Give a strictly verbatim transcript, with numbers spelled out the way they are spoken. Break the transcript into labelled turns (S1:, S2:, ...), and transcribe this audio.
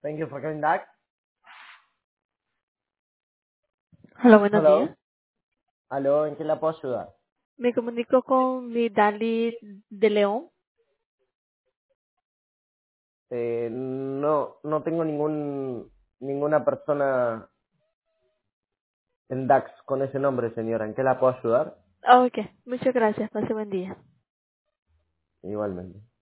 S1: Thank you for coming back.
S2: Hola, buenos días.
S1: Hello. Aló, ¿en qué la puedo ayudar?
S2: Me comunico con mi Dali de León.
S1: Eh, no, no tengo ningún ninguna persona en DAX con ese nombre, señora. ¿En qué la puedo ayudar?
S2: Ah, ok, muchas gracias. Pase buen día.
S1: Igualmente.